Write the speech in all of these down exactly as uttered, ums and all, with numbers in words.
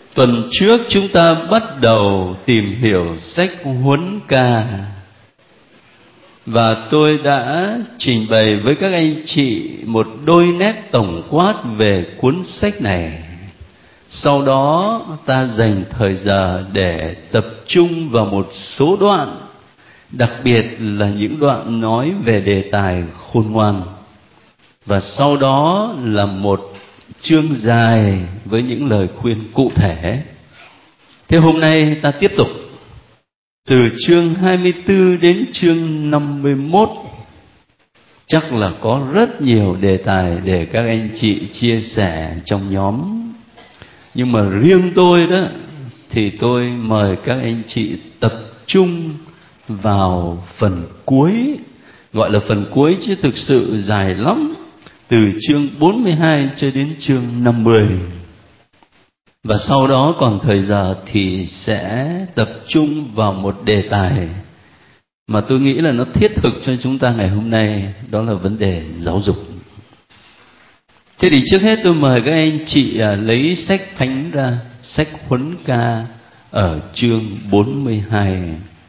Tuần trước chúng ta bắt đầu tìm hiểu sách Huấn Ca, và tôi đã trình bày với các anh chị một đôi nét tổng quát về cuốn sách này. Sau đó ta dành thời giờ để tập trung vào một số đoạn, đặc biệt là những đoạn nói về đề tài khôn ngoan. Và sau đó là một chương dài với những lời khuyên cụ thể. Thế hôm nay ta tiếp tục từ chương hai mươi tư đến chương năm mươi mốt. Chắc là có rất nhiều đề tài để các anh chị chia sẻ trong nhóm. Nhưng mà riêng tôi đó thì tôi mời các anh chị tập trung vào phần cuối, gọi là phần cuối chứ thực sự dài lắm, từ chương bốn mươi hai cho đến chương năm mươi. Và sau đó còn thời giờ thì sẽ tập trung vào một đề tài mà tôi nghĩ là nó thiết thực cho chúng ta ngày hôm nay, đó là vấn đề giáo dục. Thế thì trước hết tôi mời các anh chị lấy sách Thánh ra, sách Huấn Ca ở chương bốn mươi hai.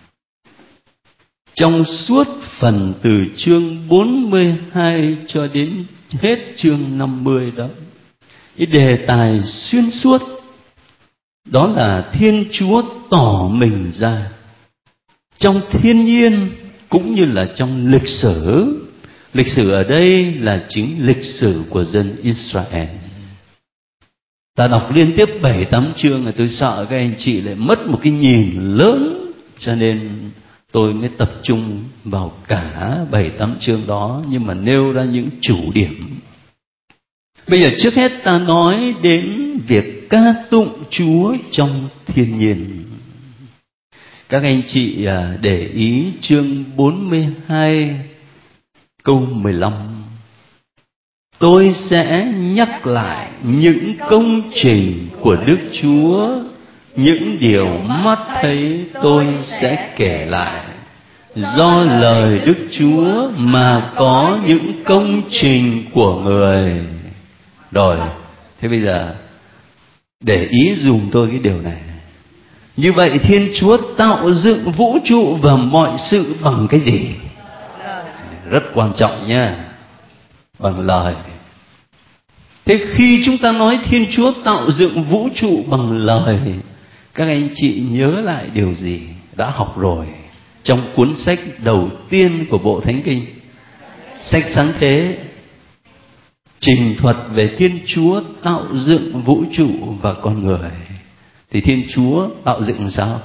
Trong suốt phần từ chương bốn mươi hai cho đến hết chương năm mươi đó, cái đề tài xuyên suốt đó là Thiên Chúa tỏ mình ra trong thiên nhiên cũng như là trong lịch sử. Lịch sử ở đây là chính lịch sử của dân Israel. Ta đọc liên tiếp bảy tám chương là tôi sợ các anh chị lại mất một cái nhìn lớn, cho nên tôi mới tập trung vào cả bảy tám chương đó, nhưng mà nêu ra những chủ điểm. Bây giờ trước hết ta nói đến việc ca tụng Chúa trong thiên nhiên. Các anh chị để ý chương bốn mươi hai câu mười lăm. Tôi sẽ nhắc lại những công trình của Đức Chúa, những điều mắt thấy tôi sẽ kể lại. Do lời Đức Chúa mà có những công trình của người. Rồi, thế bây giờ để ý dùm tôi cái điều này. Như vậy Thiên Chúa tạo dựng vũ trụ và mọi sự bằng cái gì? Rất quan trọng nha. Bằng lời. Thế khi chúng ta nói Thiên Chúa tạo dựng vũ trụ bằng lời, các anh chị nhớ lại điều gì đã học rồi trong cuốn sách đầu tiên của bộ Thánh Kinh, sách Sáng Thế, trình thuật về Thiên Chúa tạo dựng vũ trụ và con người. Thì Thiên Chúa tạo dựng làm sao?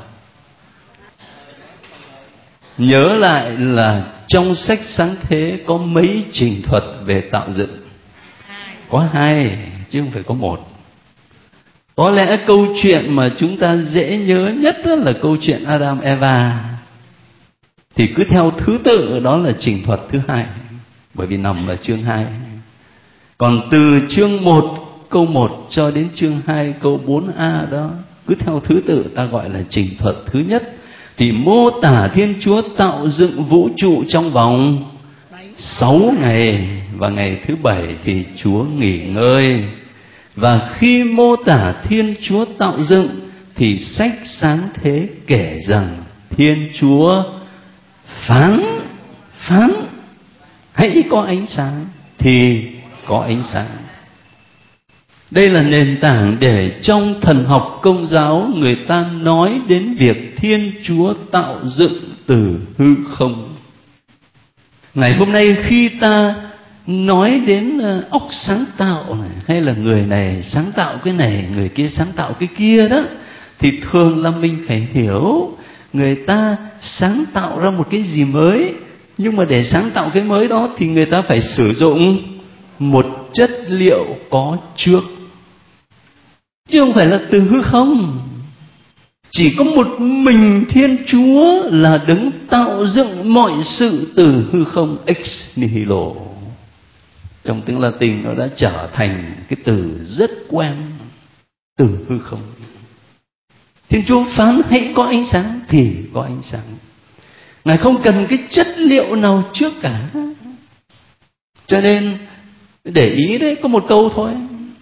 Nhớ lại là trong sách Sáng Thế có mấy trình thuật về tạo dựng? Có hai, chứ không phải có một. Có lẽ câu chuyện mà chúng ta dễ nhớ nhất là câu chuyện Adam Eva. Thì cứ theo thứ tự đó là trình thuật thứ hai, bởi vì nằm ở chương hai. Còn từ chương một câu một cho đến chương hai câu bốn a đó, cứ theo thứ tự ta gọi là trình thuật thứ nhất. Thì mô tả Thiên Chúa tạo dựng vũ trụ trong vòng sáu ngày, và ngày thứ bảy thì Chúa nghỉ ngơi. Và khi mô tả Thiên Chúa tạo dựng thì sách Sáng Thế kể rằng Thiên Chúa phán phán hãy có ánh sáng thì có ánh sáng. Đây là nền tảng để trong thần học Công giáo người ta nói đến việc Thiên Chúa tạo dựng từ hư không. Ngày hôm nay khi ta nói đến óc sáng tạo này, hay là người này sáng tạo cái này, người kia sáng tạo cái kia đó, thì thường là mình phải hiểu người ta sáng tạo ra một cái gì mới. Nhưng mà để sáng tạo cái mới đó thì người ta phải sử dụng một chất liệu có trước, chứ không phải là từ hư không. Chỉ có một mình Thiên Chúa là đấng tạo dựng mọi sự từ hư không, ex nihilo. Trong tiếng Latin nó đã trở thành cái từ rất quen, từ hư không. Thiên Chúa phán hãy có ánh sáng thì có ánh sáng. Ngài không cần cái chất liệu nào trước cả. Cho nên để ý đấy, có một câu thôi.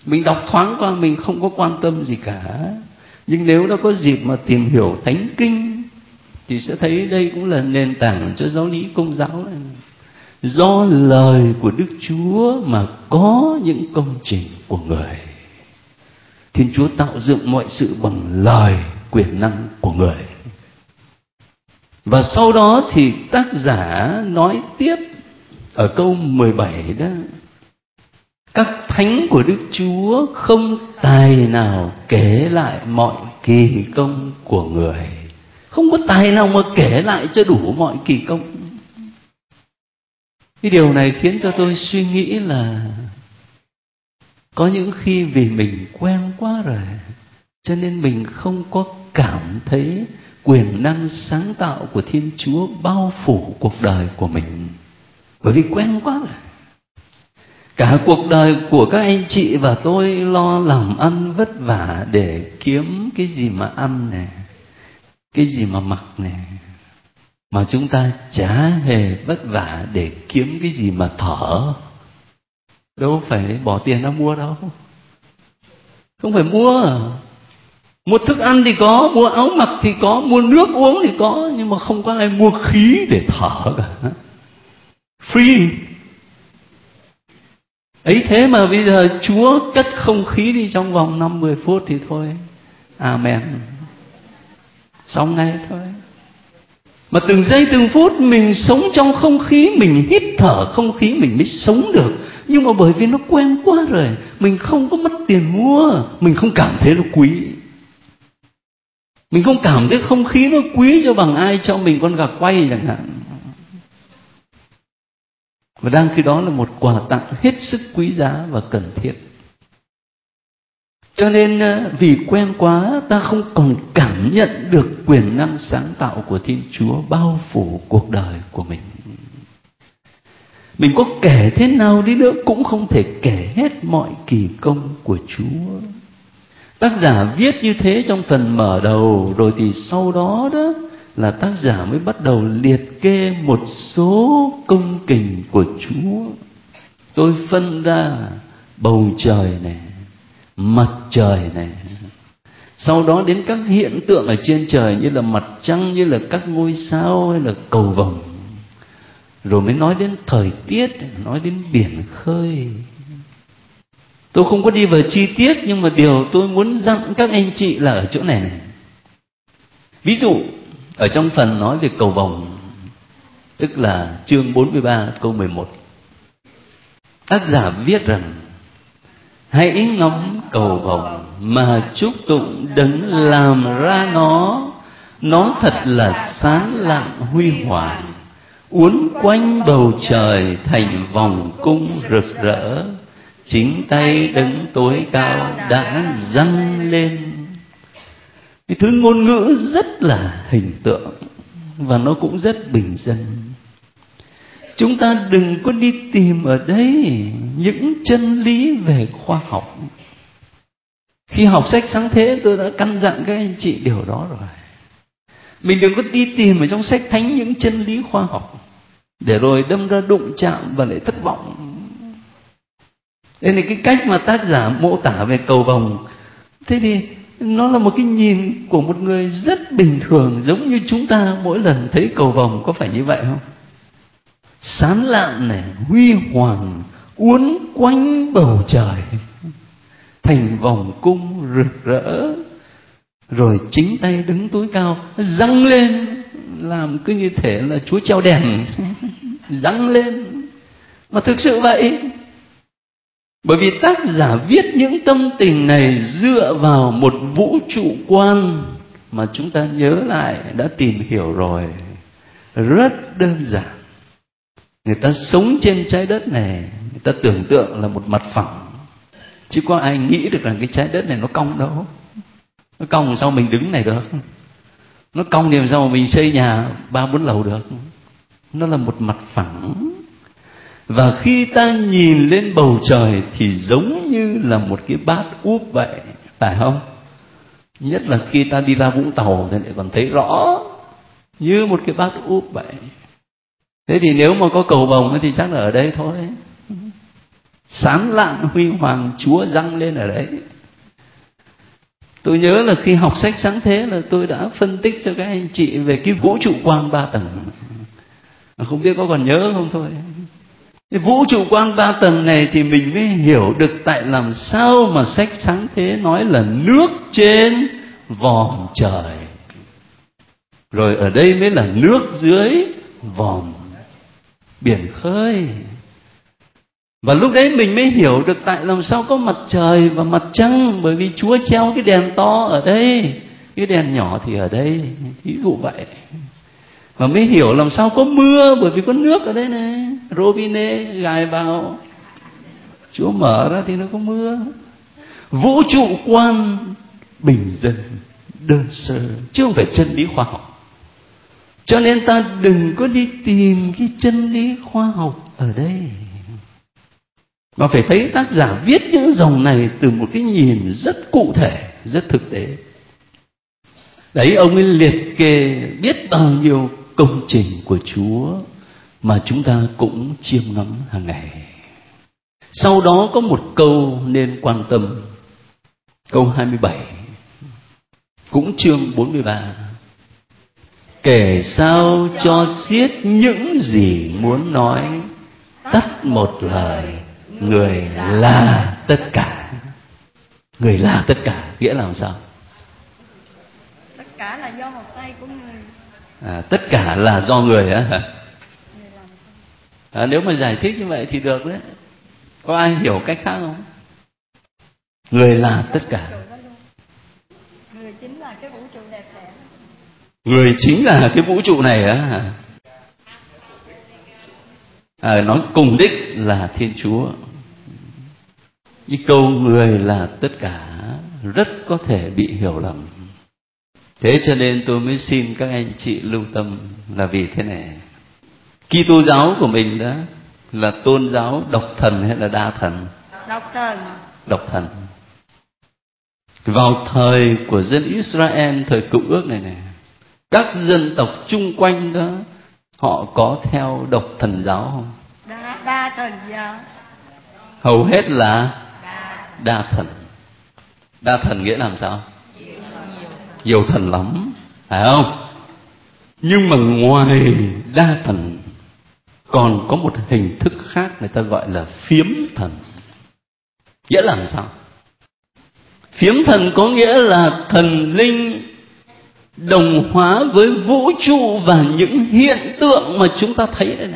Mình đọc thoáng qua, mình không có quan tâm gì cả. Nhưng nếu đã có dịp mà tìm hiểu Thánh Kinh thì sẽ thấy đây cũng là nền tảng cho giáo lý Công giáo này. Do lời của Đức Chúa mà có những công trình của người. Thiên Chúa tạo dựng mọi sự bằng lời quyền năng của người. Và sau đó thì tác giả nói tiếp ở câu mười bảy đó: các thánh của Đức Chúa không tài nào kể lại mọi kỳ công của người. Không có tài nào mà kể lại cho đủ mọi kỳ công. Cái điều này khiến cho tôi suy nghĩ là có những khi vì mình quen quá rồi, cho nên mình không có cảm thấy quyền năng sáng tạo của Thiên Chúa bao phủ cuộc đời của mình. Bởi vì quen quá rồi. Cả cuộc đời của các anh chị và tôi lo làm ăn vất vả để kiếm cái gì mà ăn này, cái gì mà mặc này, mà chúng ta chả hề vất vả để kiếm cái gì mà thở. Đâu phải bỏ tiền ra mua đâu. Không phải mua. Mua thức ăn thì có, mua áo mặc thì có, mua nước uống thì có, nhưng mà không có ai mua khí để thở cả. Free. Ấy thế mà bây giờ Chúa cất không khí đi trong vòng năm mười phút thì thôi. Amen. Xong ngay thôi. Mà từng giây từng phút mình sống trong không khí, mình hít thở không khí mình mới sống được. Nhưng mà bởi vì nó quen quá rồi, mình không có mất tiền mua, mình không cảm thấy nó quý. Mình không cảm thấy không khí nó quý cho bằng ai cho mình con gà quay chẳng hạn. Và đang khi đó là một quà tặng hết sức quý giá và cần thiết. Cho nên vì quen quá, ta không còn cảm nhận được quyền năng sáng tạo của Thiên Chúa bao phủ cuộc đời của mình. Mình có kể thế nào đi nữa cũng không thể kể hết mọi kỳ công của Chúa. Tác giả viết như thế trong phần mở đầu, rồi thì sau đó đó là tác giả mới bắt đầu liệt kê một số công kình của Chúa. Tôi phân ra bầu trời này, mặt trời này, sau đó đến các hiện tượng ở trên trời như là mặt trăng, như là các ngôi sao hay là cầu vồng, rồi mới nói đến thời tiết, nói đến biển khơi. Tôi không có đi vào chi tiết, nhưng mà điều tôi muốn dặn các anh chị là ở chỗ này này. Ví dụ ở trong phần nói về cầu vồng, tức là chương bốn mươi ba câu mười một, tác giả viết rằng: hãy ngắm cầu vồng mà chúc tụng Đấng làm ra nó. Nó thật là sáng lạng huy hoàng, uốn quanh bầu trời thành vòng cung rực rỡ. Chính tay Đấng tối cao đã dâng lên. Cái thứ ngôn ngữ rất là hình tượng và nó cũng rất bình dân. Chúng ta đừng có đi tìm ở đây những chân lý về khoa học. Khi học sách Sáng Thế tôi đã căn dặn các anh chị điều đó rồi. Mình đừng có đi tìm ở trong sách Thánh những chân lý khoa học, để rồi đâm ra đụng chạm và lại thất vọng. Đây là cái cách mà tác giả mô tả về cầu vồng. Thế thì nó là một cái nhìn của một người rất bình thường, giống như chúng ta mỗi lần thấy cầu vồng, có phải như vậy không? Sáng lạng này, huy hoàng, uốn quanh bầu trời thành vòng cung rực rỡ, rồi chính tay Đấng tối cao giăng lên, làm cứ như thể là Chúa treo đèn giăng lên. Mà thực sự vậy. Bởi vì tác giả viết những tâm tình này dựa vào một vũ trụ quan mà chúng ta nhớ lại đã tìm hiểu rồi. Rất đơn giản. Người ta sống trên trái đất này, người ta tưởng tượng là một mặt phẳng, chứ có ai nghĩ được rằng cái trái đất này nó cong đâu. Nó cong sao mình đứng này được? Nó cong thì làm sao mà mình xây nhà ba bốn lầu được? Nó là một mặt phẳng. Và khi ta nhìn lên bầu trời thì giống như là một cái bát úp vậy, phải không? Nhất là khi ta đi ra Vũng Tàu thì lại còn thấy rõ, như một cái bát úp vậy. Thế thì nếu mà có cầu vồng thì chắc là ở đây thôi. sáng lạng huy hoàng Chúa giăng lên ở đấy. Tôi nhớ là khi học sách Sáng Thế là tôi đã phân tích cho các anh chị về cái vũ trụ quang ba tầng. Không biết có còn nhớ không thôi. Cái vũ trụ quang ba tầng này thì mình mới hiểu được tại làm sao mà sách Sáng Thế nói là nước trên vòm trời. Rồi ở đây mới là nước dưới vòm biển khơi. Và lúc đấy mình mới hiểu được tại làm sao có mặt trời và mặt trăng. Bởi vì Chúa treo cái đèn to ở đây, cái đèn nhỏ thì ở đây, thí dụ vậy. Và mới hiểu làm sao có mưa, bởi vì có nước ở đây này, robinet gài vào, Chúa mở ra thì nó có mưa. Vũ trụ quan bình dân, đơn sơ, chứ không phải chân lý khoa học. Cho nên ta đừng có đi tìm cái chân lý khoa học ở đây, mà phải thấy tác giả viết những dòng này từ một cái nhìn rất cụ thể, rất thực tế. Đấy, ông ấy liệt kê biết bao nhiêu công trình của Chúa mà chúng ta cũng chiêm ngắm hàng ngày. Sau đó có một câu nên quan tâm, câu hai mươi bảy, cũng chương bốn mươi ba. Kể sao cho xiết những gì muốn nói, tắt một lời, người là tất cả. Người là tất cả nghĩa là làm sao? Tất cả là do một tay của người. À, tất cả là do người á hả? À, nếu mà giải thích như vậy thì được đấy. Có ai hiểu cách khác không? Người là tất cả. Người chính là cái vũ trụ đẹp đẽ. Người chính là cái vũ trụ này á hả? À, nói cùng đích là Thiên Chúa. Cái câu người là tất cả rất có thể bị hiểu lầm. Thế cho nên tôi mới xin các anh chị lưu tâm là vì thế này. Kitô giáo của mình đó là tôn giáo độc thần hay là đa thần? Độc thần. Độc thần. Vào thời của dân Israel thời Cựu Ước này này, các dân tộc chung quanh đó họ có theo độc thần giáo không? Đa, đa thần giáo. Hầu hết là đa, đa thần. Đa thần nghĩa làm sao? Nhiều, nhiều thần lắm, phải không? Nhưng mà ngoài đa thần còn có một hình thức khác người ta gọi là phiếm thần. Nghĩa là làm sao? Phiếm thần có nghĩa là thần linh đồng hóa với vũ trụ và những hiện tượng mà chúng ta thấy đây này.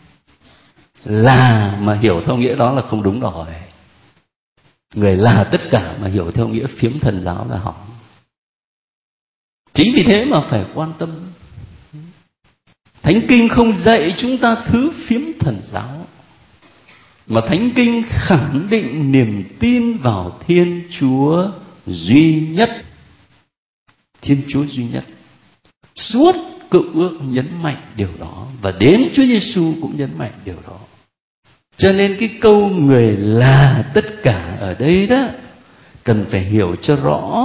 Là mà hiểu theo nghĩa đó là không đúng rồi. Người là tất cả mà hiểu theo nghĩa phiếm thần giáo là hỏng. Chính vì thế mà phải quan tâm. Thánh Kinh không dạy chúng ta thứ phiếm thần giáo, mà Thánh Kinh khẳng định niềm tin vào Thiên Chúa duy nhất. Thiên Chúa duy nhất. Suốt Cựu Ước nhấn mạnh điều đó, và đến Chúa Giêsu cũng nhấn mạnh điều đó. Cho nên cái câu người là tất cả ở đây đó cần phải hiểu cho rõ.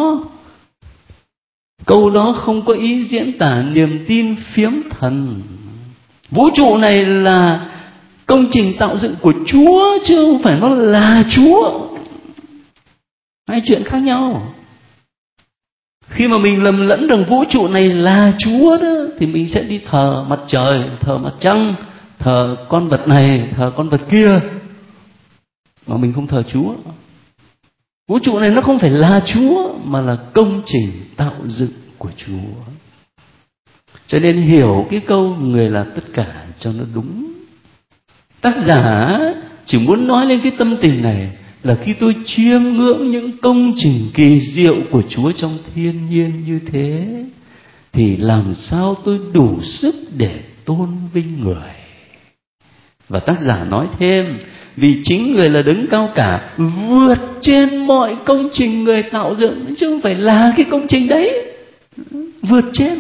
Câu đó không có ý diễn tả niềm tin phiếm thần. Vũ trụ này là công trình tạo dựng của Chúa, chứ không phải nó là Chúa. Hai chuyện khác nhau. Khi mà mình lầm lẫn rằng vũ trụ này là Chúa đó, thì mình sẽ đi thờ mặt trời, thờ mặt trăng, thờ con vật này, thờ con vật kia, mà mình không thờ Chúa. Vũ trụ này nó không phải là Chúa, mà là công trình tạo dựng của Chúa. Cho nên hiểu cái câu người là tất cả cho nó đúng. Tác giả chỉ muốn nói lên cái tâm tình này là khi tôi chiêm ngưỡng những công trình kỳ diệu của Chúa trong thiên nhiên như thế, thì làm sao tôi đủ sức để tôn vinh người. Và tác giả nói thêm, vì chính người là đấng cao cả, vượt trên mọi công trình người tạo dựng, chứ không phải là cái công trình đấy. Vượt trên.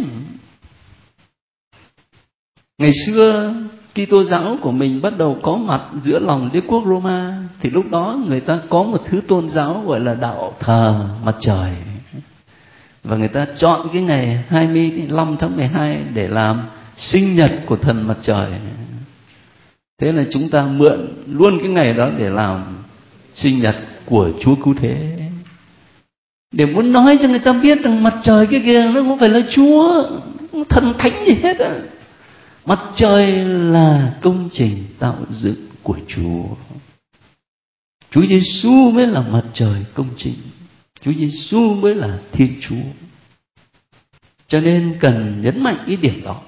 Ngày xưa Kitô giáo của mình bắt đầu có mặt giữa lòng đế quốc Roma, thì lúc đó người ta có một thứ tôn giáo gọi là đạo thờ mặt trời. Và người ta chọn cái ngày hai mươi lăm tháng mười hai để làm sinh nhật của thần mặt trời. Thế là chúng ta mượn luôn cái ngày đó để làm sinh nhật của Chúa Cứu Thế, để muốn nói cho người ta biết rằng mặt trời kia kìa nó không phải là Chúa thần thánh gì hết à. Mặt trời là công trình tạo dựng của Chúa. Chúa Giêsu mới là mặt trời công trình, Chúa Giêsu mới là Thiên Chúa. Cho nên cần nhấn mạnh cái điểm đó.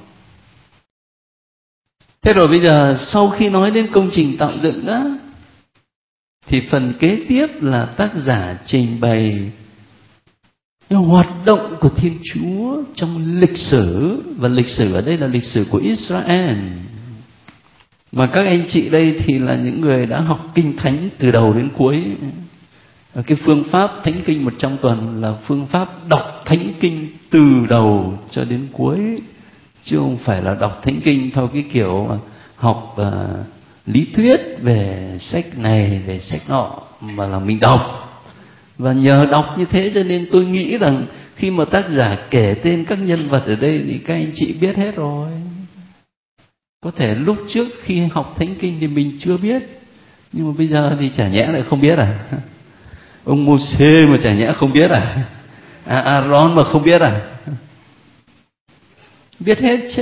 Thế rồi bây giờ sau khi nói đến công trình tạo dựng đó, thì phần kế tiếp là tác giả trình bày hoạt động của Thiên Chúa trong lịch sử. Và lịch sử ở đây là lịch sử của Israel. Mà các anh chị đây thì là những người đã học kinh thánh từ đầu đến cuối. Cái phương pháp thánh kinh một trăm tuần là phương pháp đọc thánh kinh từ đầu cho đến cuối, chứ không phải là đọc thánh kinh theo cái kiểu học uh, lý thuyết về sách này về sách nọ, mà là mình đọc. Và nhờ đọc như thế cho nên tôi nghĩ rằng khi mà tác giả kể tên các nhân vật ở đây thì các anh chị biết hết rồi. Có thể lúc trước khi học thánh kinh thì mình chưa biết, nhưng mà bây giờ thì chả nhẽ lại không biết à? Ông Mô-sê mà chả nhẽ không biết à? À, Aaron mà không biết à? Biết hết chứ.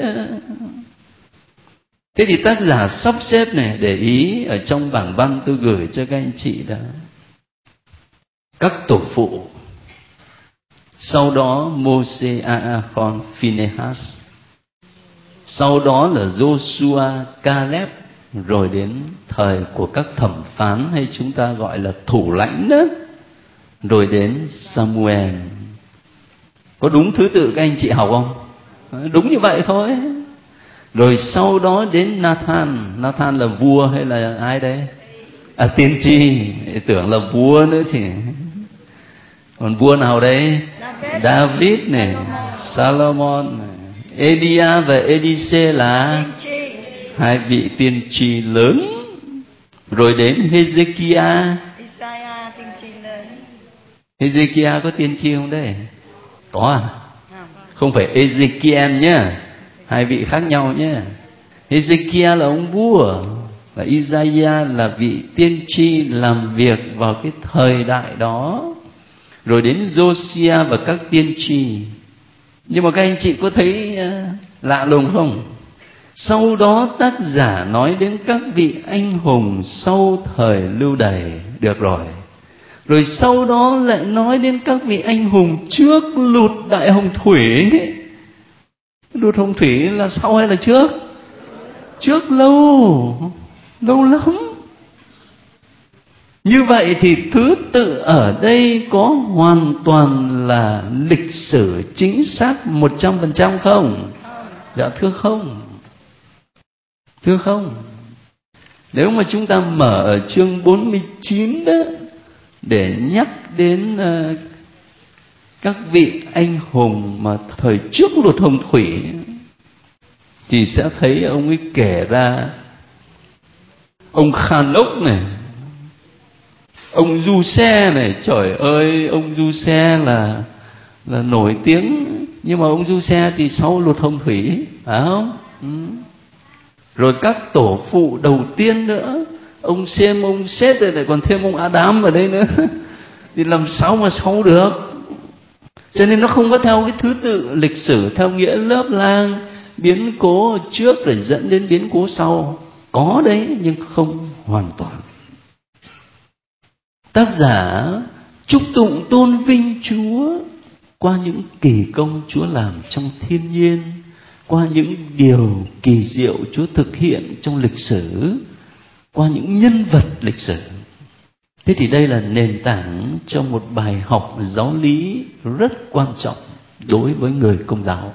Thế thì tác giả sắp xếp này, để ý ở trong bảng văn tôi gửi cho các anh chị đó. Các tổ phụ, sau đó Mô-sê, Aaron, Phinehas, sau đó là Joshua, Caleb, rồi đến thời của các thẩm phán hay chúng ta gọi là thủ lãnh đó, rồi đến Samuel. Có đúng thứ tự các anh chị học không? Đúng như vậy thôi. Rồi sau đó đến Nathan. Nathan là vua hay là ai đây? À, tiên tri. Tưởng là vua nữa thì. Còn vua nào đây? David, David này, Salomon này. Elia và Elise là hai vị tiên tri lớn. Rồi đến Hezekiah. Hezekiah có tiên tri không đây? Có à? Không phải Ezekiel nhá, hai vị khác nhau nhá. Hezekiah là ông vua, và Isaiah là vị tiên tri làm việc vào cái thời đại đó. Rồi đến Josiah và các tiên tri. Nhưng mà các anh chị có thấy lạ lùng không? Sau đó tác giả nói đến các vị anh hùng sau thời lưu đày. Được rồi. Rồi sau đó lại nói đến các vị anh hùng trước lụt đại hồng thủy. Lụt hồng thủy là sau hay là trước? Trước lâu, lâu lắm. Như vậy thì thứ tự ở đây có hoàn toàn là lịch sử chính xác một trăm phần trăm không? Dạ thưa không. Thưa không. Nếu mà chúng ta mở ở chương bốn mươi chín đó, để nhắc đến uh, các vị anh hùng mà thời trước lụt hồng thủy, thì sẽ thấy ông ấy kể ra ông Khanốc này, ông Du-xe này. Trời ơi, ông Du-xe là là nổi tiếng, nhưng mà ông Du-xe thì sau lụt hồng thủy, phải không? Ừ. Rồi các tổ phụ đầu tiên nữa, ông Sem, ông Sét, rồi lại còn thêm ông Adam ở đây nữa, thì làm sao mà sau được? Cho nên nó không có theo cái thứ tự lịch sử theo nghĩa lớp lang, biến cố trước rồi dẫn đến biến cố sau. Có đấy, nhưng không hoàn toàn. Tác giả chúc tụng tôn vinh Chúa qua những kỳ công Chúa làm trong thiên nhiên, qua những điều kỳ diệu Chúa thực hiện trong lịch sử, qua những nhân vật lịch sử. Thế thì đây là nền tảng cho một bài học giáo lý rất quan trọng đối với người Công giáo.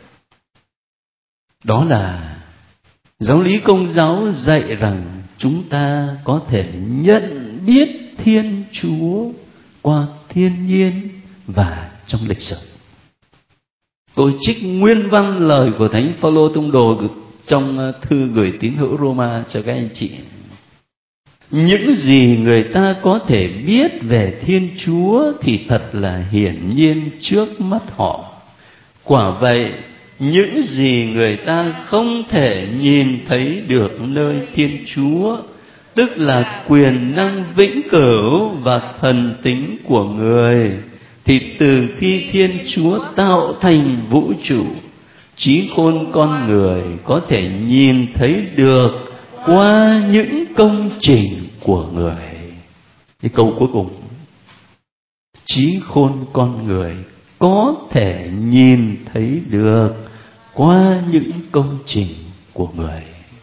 Đó là giáo lý Công giáo dạy rằng chúng ta có thể nhận biết Thiên Chúa qua thiên nhiên và trong lịch sử. Tôi trích nguyên văn lời của Thánh Phaolô tông đồ trong thư gửi tín hữu Roma cho các anh chị. Những gì người ta có thể biết về Thiên Chúa thì thật là hiển nhiên trước mắt họ. Quả vậy, những gì người ta không thể nhìn thấy được nơi Thiên Chúa, tức là quyền năng vĩnh cửu và thần tính của người, thì từ khi Thiên Chúa tạo thành vũ trụ, trí khôn con người có thể nhìn thấy được qua những công trình của người. Cái câu cuối cùng, trí khôn con người có thể nhìn thấy được qua những công trình của người.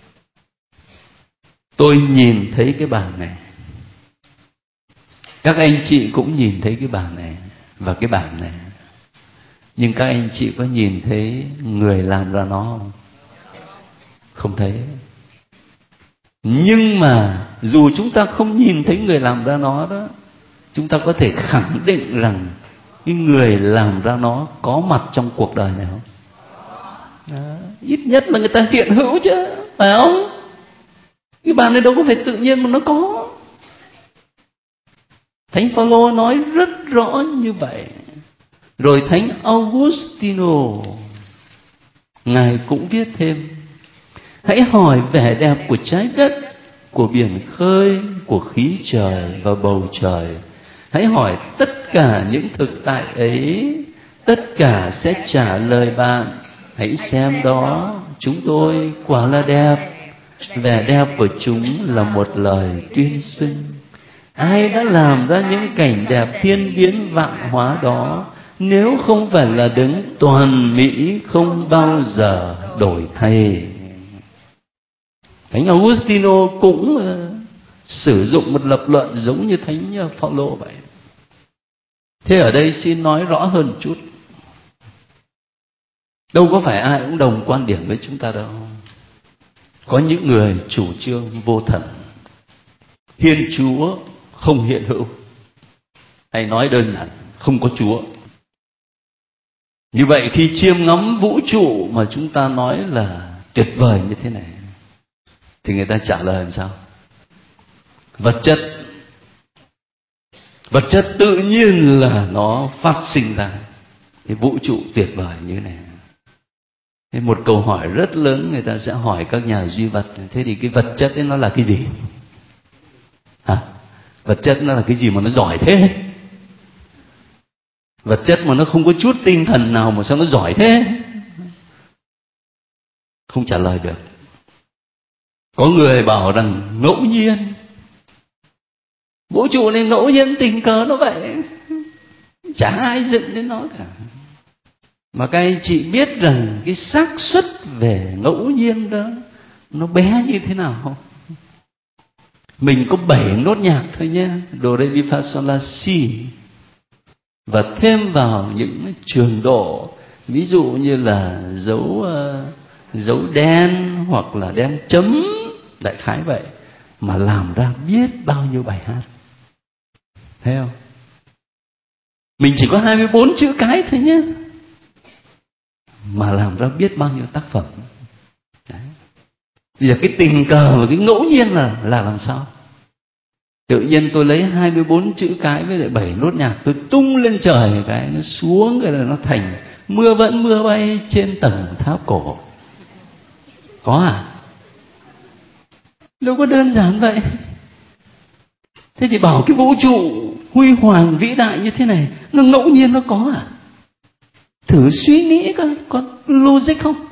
Tôi nhìn thấy cái bàn này, các anh chị cũng nhìn thấy cái bàn này và cái bàn này, nhưng các anh chị có nhìn thấy người làm ra nó không? Không thấy. Nhưng mà dù chúng ta không nhìn thấy người làm ra nó đó, chúng ta có thể khẳng định rằng cái người làm ra nó có mặt trong cuộc đời này không? Đó. Ít nhất là người ta hiện hữu chứ, phải không? Cái bàn này đâu có phải tự nhiên mà nó có. Thánh Phaolô nói rất rõ như vậy. Rồi Thánh Augustino, Ngài cũng viết thêm: hãy hỏi vẻ đẹp của trái đất, của biển khơi, của khí trời và bầu trời. Hãy hỏi tất cả những thực tại ấy, tất cả sẽ trả lời bạn: hãy xem đó, chúng tôi quả là đẹp. Vẻ đẹp của chúng là một lời tuyên xưng. Ai đã làm ra những cảnh đẹp thiên biến vạn hóa đó, nếu không phải là Đấng toàn mỹ không bao giờ đổi thay? Thánh Augustino cũng uh, sử dụng một lập luận giống như Thánh Phaolô vậy. Thế ở đây xin nói rõ hơn một chút. Đâu có phải ai cũng đồng quan điểm với chúng ta đâu. Có những người chủ trương vô thần, Thiên Chúa không hiện hữu, hay nói đơn giản không có Chúa. Như vậy khi chiêm ngắm vũ trụ mà chúng ta nói là tuyệt vời như thế này, thì người ta trả lời làm sao? Vật chất Vật chất tự nhiên là nó phát sinh ra cái vũ trụ tuyệt vời như thế này. Thế một câu hỏi rất lớn người ta sẽ hỏi các nhà duy vật: thế thì cái vật chất ấy nó là cái gì? Hả? Vật chất nó là cái gì mà nó giỏi thế? Vật chất mà nó không có chút tinh thần nào mà sao nó giỏi thế? Không trả lời được. Có người bảo rằng ngẫu nhiên, vũ trụ này ngẫu nhiên tình cờ nó vậy, chả ai dựng đến nó cả. Mà các anh chị biết rằng cái xác suất về ngẫu nhiên đó nó bé như thế nào không? Mình có bảy nốt nhạc thôi nhé, do re mi fa sol la si, và thêm vào những trường độ, ví dụ như là dấu uh, dấu đen hoặc là đen chấm, đại khái vậy, mà làm ra biết bao nhiêu bài hát. Thấy không? Mình chỉ có hai mươi bốn chữ cái thôi nhé, mà làm ra biết bao nhiêu tác phẩm. Đấy. Bây giờ cái tình cờ và cái ngẫu nhiên là là làm sao? Tự nhiên tôi lấy hai mươi bốn chữ cái với lại bảy nốt nhạc, tôi tung lên trời cái nó xuống, cái là nó thành mưa vẫn mưa bay trên tầng tháp cổ. Có à? Đâu có đơn giản vậy. Thế thì bảo cái vũ trụ huy hoàng vĩ đại như thế này nó ngẫu nhiên nó có à? Thử suy nghĩ coi, có logic không?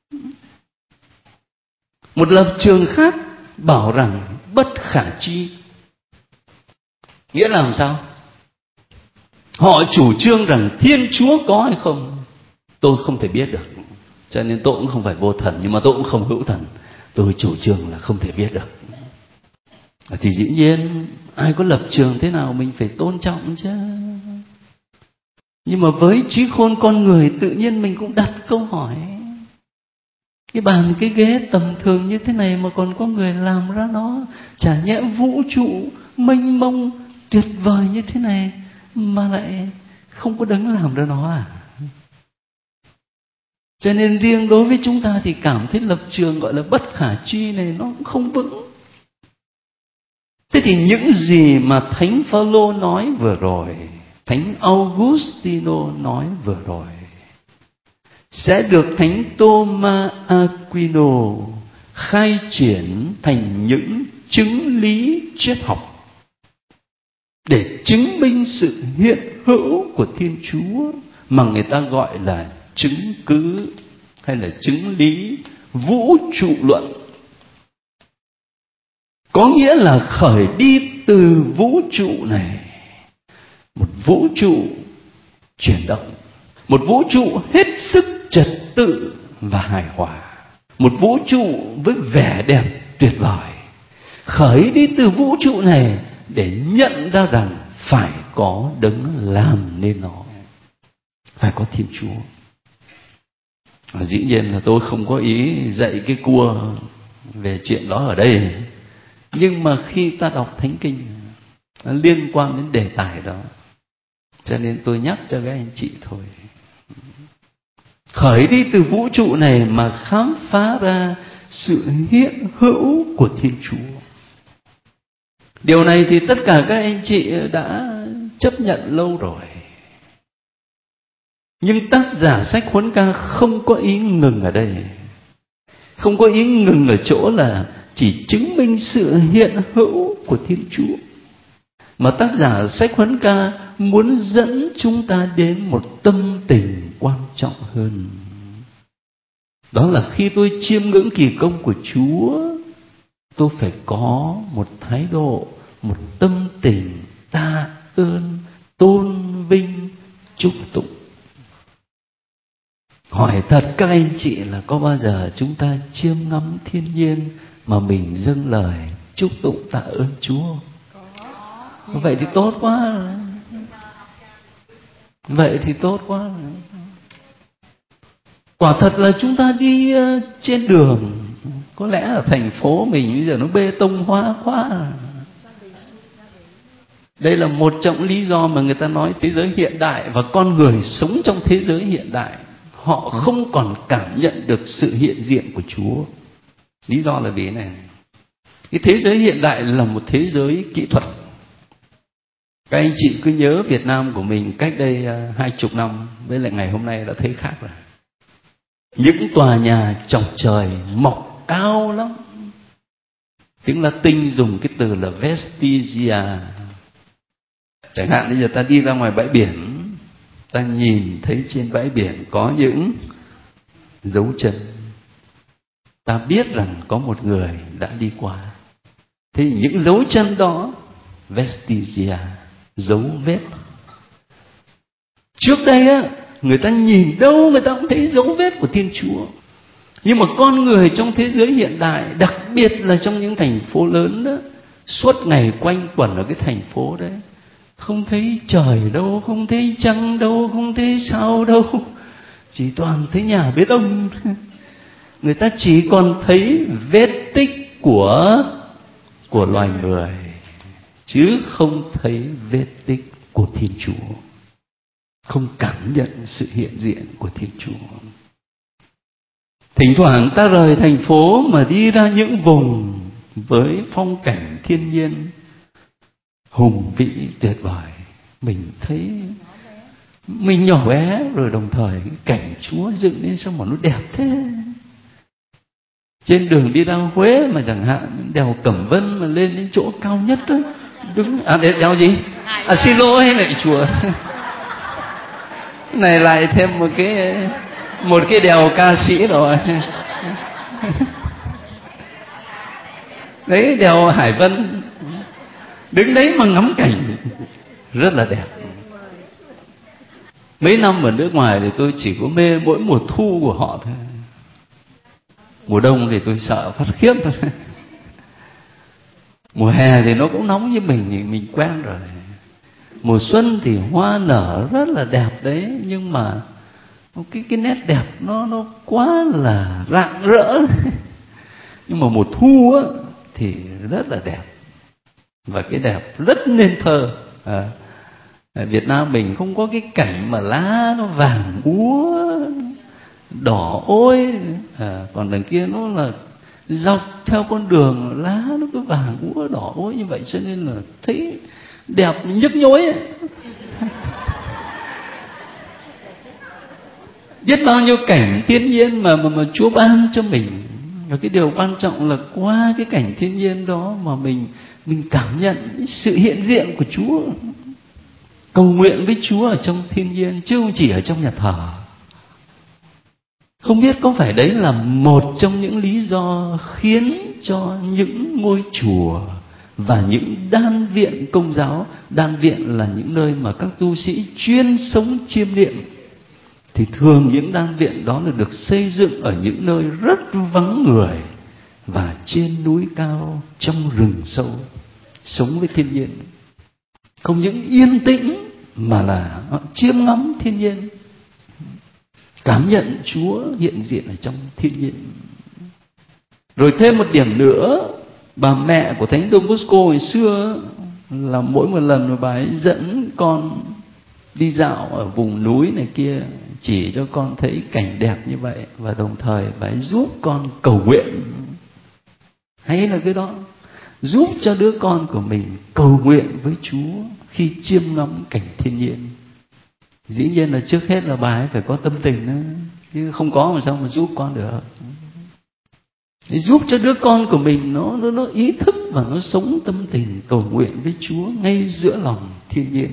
Một lập trường khác bảo rằng bất khả tri. Nghĩa là làm sao? Họ chủ trương rằng Thiên Chúa có hay không tôi không thể biết được, cho nên tôi cũng không phải vô thần, nhưng mà tôi cũng không hữu thần. Tôi chủ trương là không thể biết được. Thì dĩ nhiên ai có lập trường thế nào mình phải tôn trọng chứ. Nhưng mà với trí khôn con người, tự nhiên mình cũng đặt câu hỏi: cái bàn cái ghế tầm thường như thế này mà còn có người làm ra nó, chả nhẽ vũ trụ mênh mông tuyệt vời như thế này mà lại không có Đấng làm ra nó à? Cho nên riêng đối với chúng ta thì cảm thấy lập trường gọi là bất khả tri này nó cũng không vững. Thế thì những gì mà Thánh Phaolô nói vừa rồi, Thánh Augustino nói vừa rồi, sẽ được Thánh Thomas Aquino khai triển thành những chứng lý triết học để chứng minh sự hiện hữu của Thiên Chúa mà người ta gọi là chứng cứ hay là chứng lý vũ trụ luận. Có nghĩa là khởi đi từ vũ trụ này, một vũ trụ chuyển động, một vũ trụ hết sức trật tự và hài hòa, một vũ trụ với vẻ đẹp tuyệt vời. Khởi đi từ vũ trụ này để nhận ra rằng phải có đấng làm nên nó, phải có Thiên Chúa. Và dĩ nhiên là tôi không có ý dạy cái cua về chuyện đó ở đây, nhưng mà khi ta đọc Thánh Kinh nó liên quan đến đề tài đó, cho nên tôi nhắc cho các anh chị thôi. Khởi đi từ vũ trụ này mà khám phá ra sự hiện hữu của Thiên Chúa. Điều này thì tất cả các anh chị đã chấp nhận lâu rồi. Nhưng tác giả sách Huấn Ca không có ý ngừng ở đây. Không có ý ngừng ở chỗ là chỉ chứng minh sự hiện hữu của Thiên Chúa, mà tác giả sách Huấn Ca muốn dẫn chúng ta đến một tâm tình quan trọng hơn. Đó là khi tôi chiêm ngưỡng kỳ công của Chúa, tôi phải có một thái độ, một tâm tình tạ ơn, tôn vinh, chúc tụng. Hỏi thật các anh chị là có bao giờ chúng ta chiêm ngắm thiên nhiên mà mình dâng lời chúc tụng tạ ơn Chúa? Có. Vậy thì tốt quá rồi. Vậy thì tốt quá rồi. Quả thật là chúng ta đi trên đường, có lẽ là thành phố mình bây giờ nó bê tông hóa quá. Đây là một trong lý do mà người ta nói thế giới hiện đại và con người sống trong thế giới hiện đại, họ không còn cảm nhận được sự hiện diện của Chúa. Lý do là vì này, cái thế giới hiện đại là một thế giới kỹ thuật. Các anh chị cứ nhớ Việt Nam của mình cách đây hai chục năm với lại ngày hôm nay đã thấy khác rồi. Những tòa nhà chọc trời mọc cao lắm. Tiếng Latin dùng cái từ là vestigia. Chẳng hạn bây giờ ta đi ra ngoài bãi biển, ta nhìn thấy trên bãi biển có những dấu chân, ta biết rằng có một người đã đi qua. Thế những dấu chân đó, vestigia, dấu vết. Trước đây á, người ta nhìn đâu người ta cũng thấy dấu vết của Thiên Chúa. Nhưng mà con người trong thế giới hiện đại, đặc biệt là trong những thành phố lớn đó, suốt ngày quanh quẩn ở cái thành phố đấy, không thấy trời đâu, không thấy trăng đâu, không thấy sao đâu, chỉ toàn thấy nhà bê tông. Người ta chỉ còn thấy vết tích của của loài người, chứ không thấy vết tích của Thiên Chúa, không cảm nhận sự hiện diện của Thiên Chúa. Thỉnh thoảng ta rời thành phố mà đi ra những vùng với phong cảnh thiên nhiên hùng vĩ tuyệt vời, mình thấy mình nhỏ bé, rồi đồng thời cái cảnh Chúa dựng lên sao mà nó đẹp thế. Trên đường đi ra Huế mà chẳng hạn, đèo Cẩm Vân mà lên đến chỗ cao nhất đó, đứng à đèo gì? À xin lỗi lại chùa. Này lại thêm một cái một cái đèo ca sĩ rồi. Đấy, đèo Hải Vân. Đứng đấy mà ngắm cảnh rất là đẹp. Mấy năm ở nước ngoài thì tôi chỉ có mê mỗi mùa thu của họ thôi. Mùa đông thì tôi sợ phát khiếp thôi. Mùa hè thì nó cũng nóng như mình thì mình quen rồi. Mùa xuân thì hoa nở rất là đẹp đấy, nhưng mà cái cái nét đẹp nó nó quá là rạng rỡ. Nhưng mà mùa thu á thì rất là đẹp, và cái đẹp rất nên thơ. À, ở Việt Nam mình không có cái cảnh mà lá nó vàng úa đỏ ối, à, còn đằng kia nó là dọc theo con đường lá nó cứ vàng úa đỏ ối như vậy, cho nên là thấy đẹp nhức nhối ấy. Biết bao nhiêu cảnh thiên nhiên mà mà, mà Chúa ban cho mình. Và cái điều quan trọng là qua cái cảnh thiên nhiên đó mà mình mình cảm nhận sự hiện diện của Chúa, cầu nguyện với Chúa ở trong thiên nhiên chứ không chỉ ở trong nhà thờ. Không biết có phải đấy là một trong những lý do khiến cho những ngôi chùa và những đan viện Công giáo, đan viện là những nơi mà các tu sĩ chuyên sống chiêm niệm, thì thường những đan viện đó là được xây dựng ở những nơi rất vắng người và trên núi cao, trong rừng sâu, sống với thiên nhiên. Không những yên tĩnh mà là chiêm ngắm thiên nhiên, cảm nhận Chúa hiện diện ở trong thiên nhiên. Rồi thêm một điểm nữa, bà mẹ của Thánh Don Bosco hồi xưa là mỗi một lần mà bà ấy dẫn con đi dạo ở vùng núi này kia, chỉ cho con thấy cảnh đẹp như vậy, và đồng thời bà ấy giúp con cầu nguyện. Hay là cái đó, giúp cho đứa con của mình cầu nguyện với Chúa khi chiêm ngắm cảnh thiên nhiên. Dĩ nhiên là trước hết là bà ấy phải có tâm tình đó, chứ không có mà sao mà giúp con được. Để giúp cho đứa con của mình nó, nó, nó ý thức và nó sống tâm tình cầu nguyện với Chúa ngay giữa lòng thiên nhiên.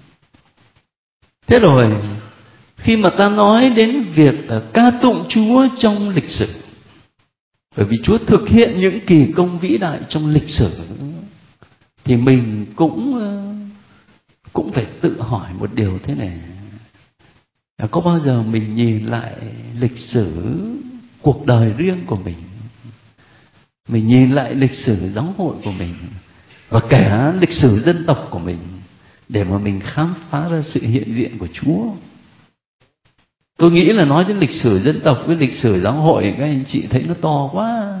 Thế rồi khi mà ta nói đến việc ca tụng Chúa trong lịch sử, bởi vì Chúa thực hiện những kỳ công vĩ đại trong lịch sử, thì mình cũng cũng phải tự hỏi một điều thế này: có bao giờ mình nhìn lại lịch sử cuộc đời riêng của mình, mình nhìn lại lịch sử giáo hội của mình, và cả lịch sử dân tộc của mình, để mà mình khám phá ra sự hiện diện của Chúa? Tôi nghĩ là nói đến lịch sử dân tộc với lịch sử giáo hội, các anh chị thấy nó to quá.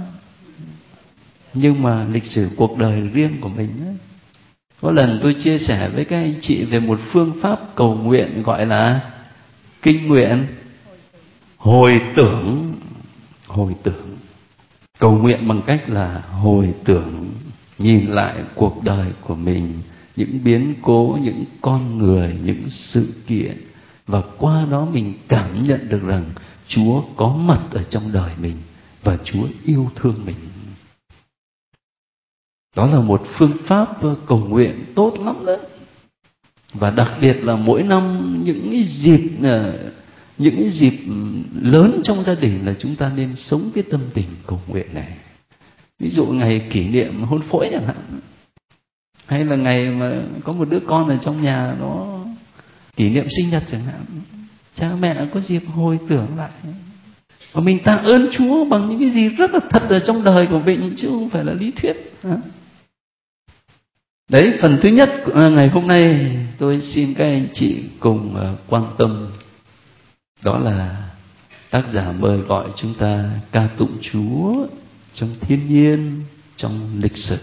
Nhưng mà lịch sử cuộc đời riêng của mình ấy, có lần tôi chia sẻ với các anh chị về một phương pháp cầu nguyện gọi là kinh nguyện hồi tưởng. Hồi tưởng, cầu nguyện bằng cách là hồi tưởng, nhìn lại cuộc đời của mình, những biến cố, những con người, những sự kiện, và qua đó mình cảm nhận được rằng Chúa có mặt ở trong đời mình và Chúa yêu thương mình. Đó là một phương pháp cầu nguyện tốt lắm đó. Và đặc biệt là mỗi năm những cái dịp những cái dịp lớn trong gia đình là chúng ta nên sống cái tâm tình cầu nguyện này. Ví dụ ngày kỷ niệm hôn phối chẳng hạn, hay là ngày mà có một đứa con ở trong nhà nó kỷ niệm sinh nhật chẳng hạn, cha mẹ có dịp hồi tưởng lại và mình tạ ơn Chúa bằng những cái gì rất là thật ở trong đời của mình, chứ không phải là lý thuyết. Đấy, phần thứ nhất ngày hôm nay tôi xin các anh chị cùng quan tâm, đó là tác giả mời gọi chúng ta ca tụng Chúa trong thiên nhiên, trong lịch sử.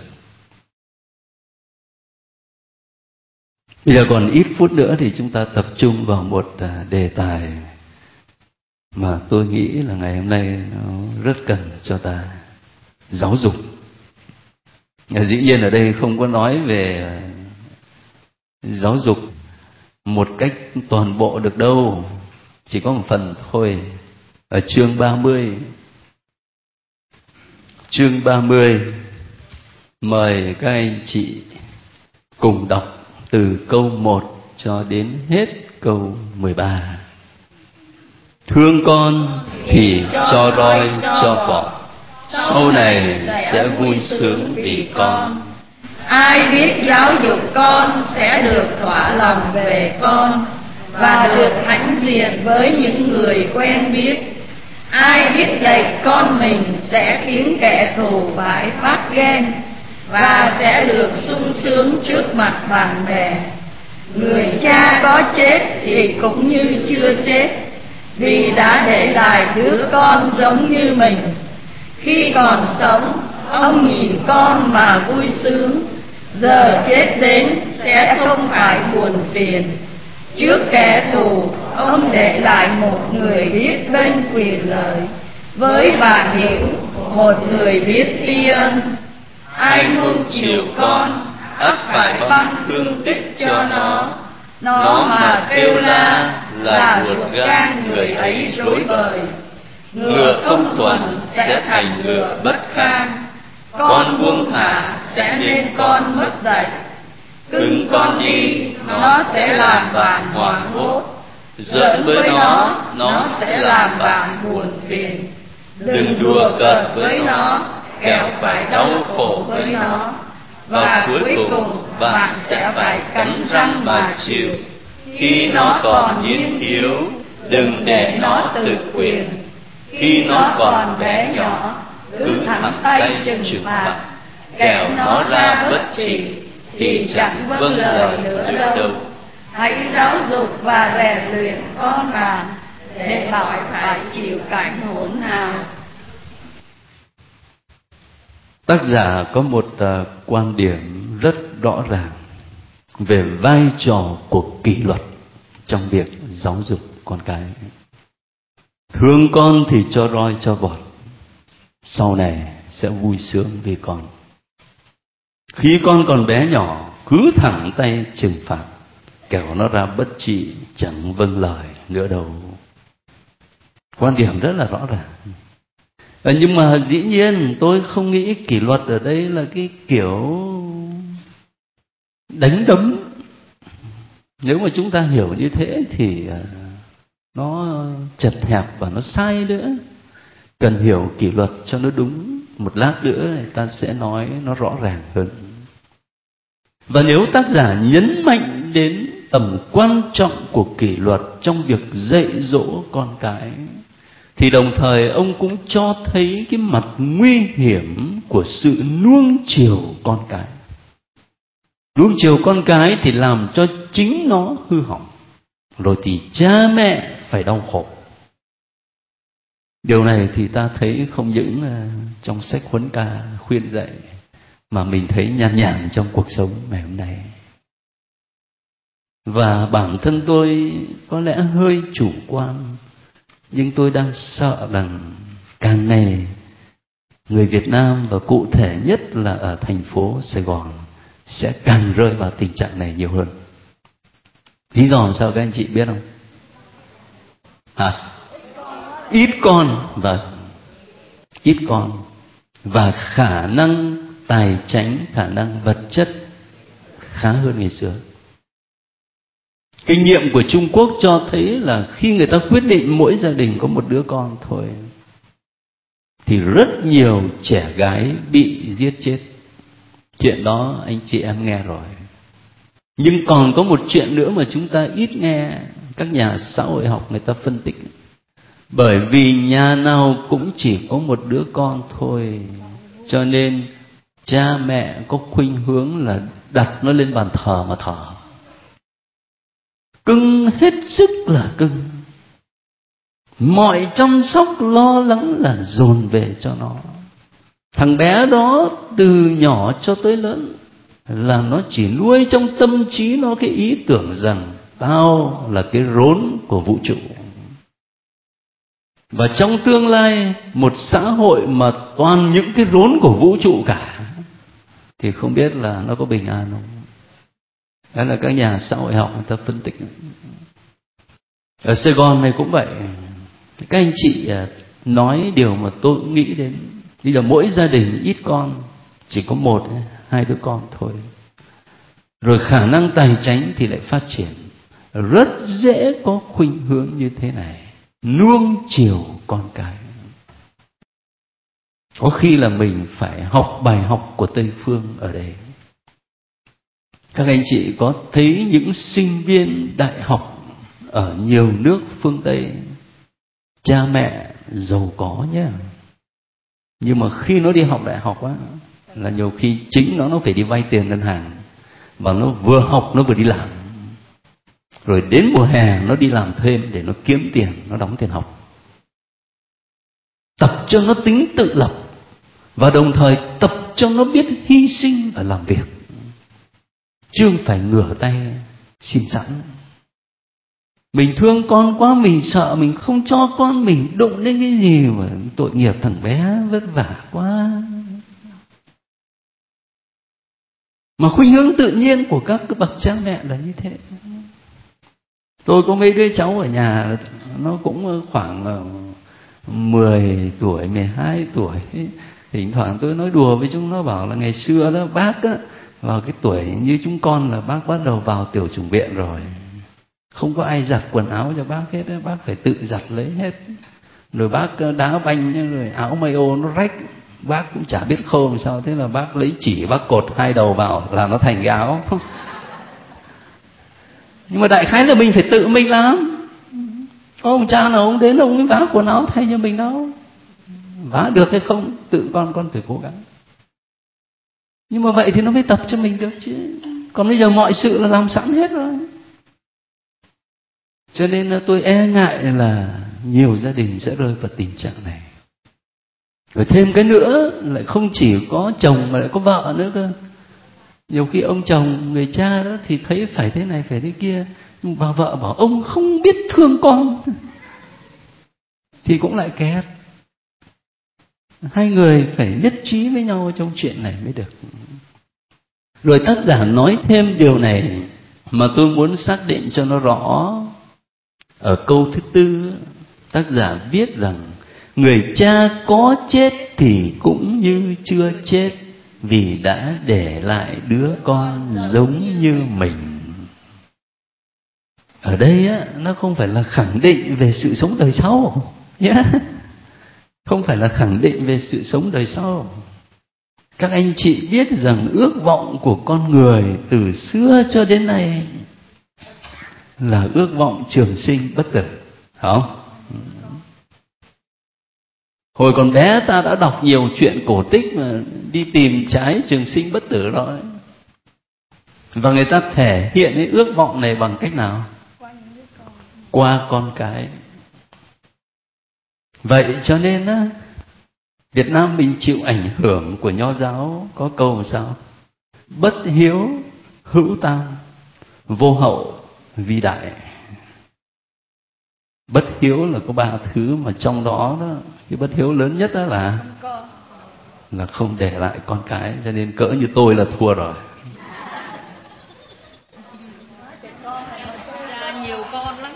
Bây giờ còn ít phút nữa thì chúng ta tập trung vào một đề tài mà tôi nghĩ là ngày hôm nay nó rất cần cho ta: giáo dục. Dĩ nhiên ở đây không có nói về giáo dục một cách toàn bộ được đâu, chỉ có một phần thôi. Ở chương ba mươi, chương ba mươi, mời các anh chị cùng đọc từ câu một cho đến hết câu mười ba. Thương con thì cho roi cho vọt, sau này sẽ vui sướng vì con. Ai biết giáo dục con sẽ được thỏa lòng về con, và được hãnh diện với những người quen biết. Ai biết dạy con mình sẽ khiến kẻ thù phải phát ghen, và sẽ được sung sướng trước mặt bạn bè. Người cha có chết thì cũng như chưa chết, vì đã để lại đứa con giống như mình. Khi còn sống, ông nhìn con mà vui sướng, giờ chết đến sẽ không phải buồn phiền. Trước kẻ thù, ông để lại một người biết bên quyền lợi, với bạn hữu một người biết tri ân. Ai nuông chiều con, ắt phải ban thương tích cho nó. Nó mà kêu la, là ruột gan người ấy rối bời. Ngựa không thuần sẽ thành ngựa bất kham, con buông thả sẽ nên con mất dạy. Cưng con đi, nó sẽ làm bạn hoảng hốt, giỡn với nó, nó sẽ làm bạn buồn phiền. Đừng đùa cợt với nó, kẻo phải đau khổ với nó, và cuối cùng bạn sẽ phải cắn răng mà chịu. Khi nó còn niên thiếu, đừng để nó tự quyền. Khi nó còn bé nhỏ, cứ thẳng tay trừng phạt, kẻo nó ra bất trị thì chẳng vâng lời nữa đâu. Hãy giáo dục và rèn luyện con bạn, để khỏi phải chịu cảnh hỗn hào. Tác giả có một uh, quan điểm rất rõ ràng về vai trò của kỷ luật trong việc giáo dục con cái. Thương con thì cho roi cho vọt, sau này sẽ vui sướng vì con. Khi con còn bé nhỏ, cứ thẳng tay trừng phạt, kẻo nó ra bất trị chẳng vâng lời nữa đâu. Quan điểm rất là rõ ràng. À, nhưng mà dĩ nhiên tôi không nghĩ kỷ luật ở đây là cái kiểu đánh đấm. Nếu mà chúng ta hiểu như thế thì nó chật hẹp và nó sai nữa. Cần hiểu kỷ luật cho nó đúng. Một lát nữa người ta sẽ nói nó rõ ràng hơn. Và nếu tác giả nhấn mạnh đến tầm quan trọng của kỷ luật trong việc dạy dỗ con cái, thì đồng thời ông cũng cho thấy cái mặt nguy hiểm của sự nuông chiều con cái. Nuông chiều con cái thì làm cho chính nó hư hỏng, rồi thì cha mẹ phải đau khổ. Điều này thì ta thấy không những trong sách huấn ca khuyên dạy, mà mình thấy nhan nhản trong cuộc sống ngày hôm nay. Và bản thân tôi có lẽ hơi chủ quan, nhưng tôi đang sợ rằng càng ngày người Việt Nam, và cụ thể nhất là ở thành phố Sài Gòn, sẽ càng rơi vào tình trạng này nhiều hơn. Lý do làm sao các anh chị biết không? À, ít con và ít con và khả năng tài chánh, khả năng vật chất khá hơn ngày xưa. Kinh nghiệm của Trung Quốc cho thấy là khi người ta quyết định mỗi gia đình có một đứa con thôi, thì rất nhiều trẻ gái bị giết chết. Chuyện đó anh chị em nghe rồi. Nhưng còn có một chuyện nữa mà chúng ta ít nghe. Các nhà xã hội học người ta phân tích. Bởi vì nhà nào cũng chỉ có một đứa con thôi, cho nên cha mẹ có khuynh hướng là đặt nó lên bàn thờ mà thờ. Cưng hết sức là cưng. Mọi chăm sóc lo lắng là dồn về cho nó. Thằng bé đó từ nhỏ cho tới lớn là nó chỉ nuôi trong tâm trí nó cái ý tưởng rằng tao là cái rốn của vũ trụ. Và trong tương lai, một xã hội mà toàn những cái rốn của vũ trụ cả, thì không biết là nó có bình an không. Đó là các nhà xã hội học người ta phân tích. Ở Sài Gòn này cũng vậy. Các anh chị nói điều mà tôi cũng nghĩ đến. Bây giờ mỗi gia đình ít con, chỉ có một, hai đứa con thôi. Rồi khả năng tài chánh thì lại phát triển. Rất dễ có khuynh hướng như thế này, nuông chiều con cái. Có khi là mình phải học bài học của Tây Phương ở đây. Các anh chị có thấy những sinh viên đại học ở nhiều nước phương Tây, cha mẹ giàu có nhé, nhưng mà khi nó đi học đại học á, là nhiều khi chính nó nó phải đi vay tiền ngân hàng, và nó vừa học nó vừa đi làm. Rồi đến mùa hè nó đi làm thêm để nó kiếm tiền, nó đóng tiền học. Tập cho nó tính tự lập, và đồng thời tập cho nó biết hy sinh và làm việc, chứ không phải ngửa tay xin sẵn. Mình thương con quá, mình sợ mình không cho con mình đụng đến cái gì mà tội nghiệp thằng bé vất vả quá. Mà khuynh hướng tự nhiên của các cái bậc cha mẹ là như thế. Tôi có mấy đứa cháu ở nhà, nó cũng khoảng mười tuổi, mười hai tuổi. Thỉnh thoảng tôi nói đùa với chúng nó, bảo là ngày xưa đó bác á, vào cái tuổi như chúng con là bác bắt đầu vào tiểu chủng viện rồi. Không có ai giặt quần áo cho bác hết, bác phải tự giặt lấy hết. Rồi bác đá banh, rồi áo may ô nó rách, bác cũng chả biết khô làm sao. Thế là bác lấy chỉ bác cột hai đầu vào là nó thành cái áo. Nhưng mà đại khái là mình phải tự mình làm. Có ông cha nào ông đến ông ấy vá quần áo thay cho mình đâu. Vá được hay không tự con con phải cố gắng. Nhưng mà vậy thì nó mới tập cho mình được chứ. Còn bây giờ mọi sự là làm sẵn hết rồi. Cho nên là tôi e ngại là nhiều gia đình sẽ rơi vào tình trạng này. Rồi thêm cái nữa, lại không chỉ có chồng mà lại có vợ nữa cơ. Nhiều khi ông chồng, người cha đó thì thấy phải thế này phải thế kia, nhưng bà vợ bảo ông không biết thương con, thì cũng lại kẹt. Hai người phải nhất trí với nhau trong chuyện này mới được. Rồi tác giả nói thêm điều này mà tôi muốn xác định cho nó rõ. Ở câu thứ tư, tác giả viết rằng người cha có chết thì cũng như chưa chết, vì đã để lại đứa con giống như mình. Ở đây á, nó không phải là khẳng định về sự sống đời sau nhé. Không phải là khẳng định về sự sống đời sau. Các anh chị biết rằng ước vọng của con người từ xưa cho đến nay là ước vọng trường sinh bất tử, không? Hồi còn bé ta đã đọc nhiều chuyện cổ tích mà đi tìm trái trường sinh bất tử rồi. Và người ta thể hiện cái ước vọng này bằng cách nào? Qua con cái. Vậy cho nên á, Việt Nam mình chịu ảnh hưởng của Nho giáo có câu làm sao? Bất hiếu hữu tam, vô hậu vi đại. Bất hiếu là có ba thứ, mà trong đó, đó cái bất hiếu lớn nhất đó là là không để lại con cái. Cho nên cỡ như tôi là thua rồi. Nhiều con lắm.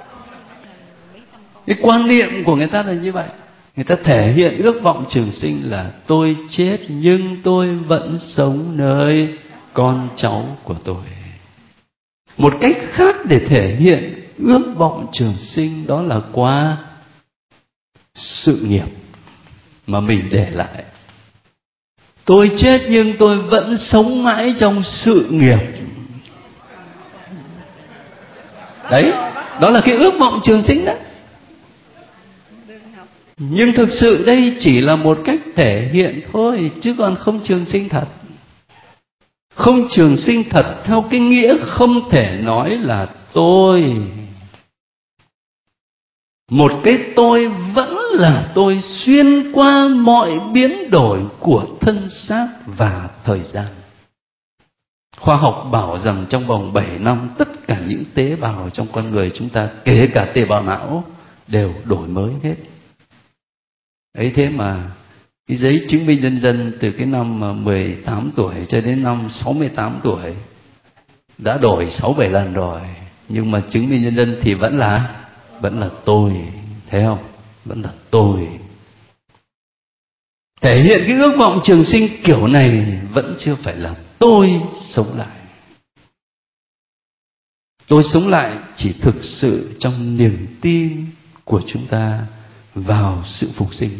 Cái quan niệm của người ta là như vậy. Người ta thể hiện ước vọng trường sinh là tôi chết nhưng tôi vẫn sống nơi con cháu của tôi. Một cách khác để thể hiện ước vọng trường sinh đó là qua sự nghiệp mà mình để lại. Tôi chết nhưng tôi vẫn sống mãi trong sự nghiệp. Đấy, đó là cái ước vọng trường sinh đó. Nhưng thực sự đây chỉ là một cách thể hiện thôi, chứ còn không trường sinh thật. Không trường sinh thật theo cái nghĩa không thể nói là tôi. Một cái tôi vẫn là tôi xuyên qua mọi biến đổi của thân xác và thời gian. Khoa học bảo rằng trong vòng bảy năm tất cả những tế bào trong con người chúng ta, kể cả tế bào não, đều đổi mới hết. Ấy thế mà cái giấy chứng minh nhân dân từ cái năm mười tám tuổi cho đến năm sáu mươi tám tuổi đã đổi sáu bảy lần rồi, nhưng mà chứng minh nhân dân thì vẫn là vẫn là tôi, thấy không? Vẫn là tôi. Thể hiện cái ước vọng trường sinh kiểu này vẫn chưa phải là tôi sống lại. Tôi sống lại chỉ thực sự trong niềm tin của chúng ta vào sự phục sinh.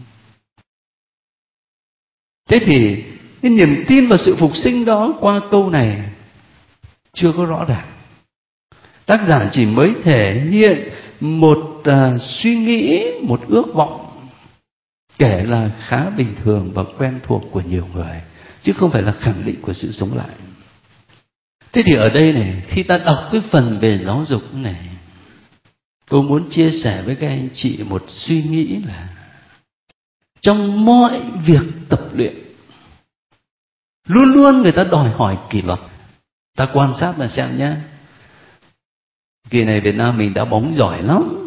Thế thì cái niềm tin vào sự phục sinh đó qua câu này chưa có rõ ràng. Tác giả chỉ mới thể hiện một uh, suy nghĩ, một ước vọng kể là khá bình thường và quen thuộc của nhiều người, chứ không phải là khẳng định của sự sống lại. Thế thì ở đây này, khi ta đọc cái phần về giáo dục này, tôi muốn chia sẻ với các anh chị một suy nghĩ là trong mọi việc tập luyện luôn luôn người ta đòi hỏi kỷ luật. Ta quan sát mà xem nhé. Kỳ này Việt Nam mình đá bóng giỏi lắm.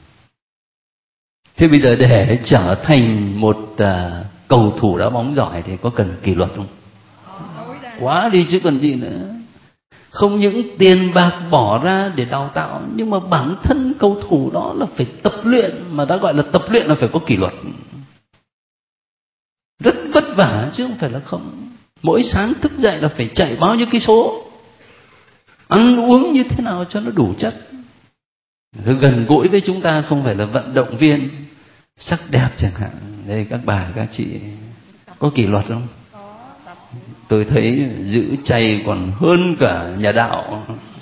Thế bây giờ để trở thành một uh, cầu thủ đá bóng giỏi thì có cần kỷ luật không? Quá đi chứ còn gì nữa. không những tiền bạc bỏ ra để đào tạo, nhưng mà bản thân cầu thủ đó là phải tập luyện, mà đã gọi là tập luyện là phải có kỷ luật. Rất vất vả chứ không phải là không. Mỗi sáng thức dậy là phải chạy bao nhiêu cây số, ăn uống như thế nào cho nó đủ chất. Gần gũi với chúng ta không phải là vận động viên sắc đẹp chẳng hạn. Đây các bà các chị có kỷ luật không? Tôi thấy giữ chay còn hơn cả nhà đạo.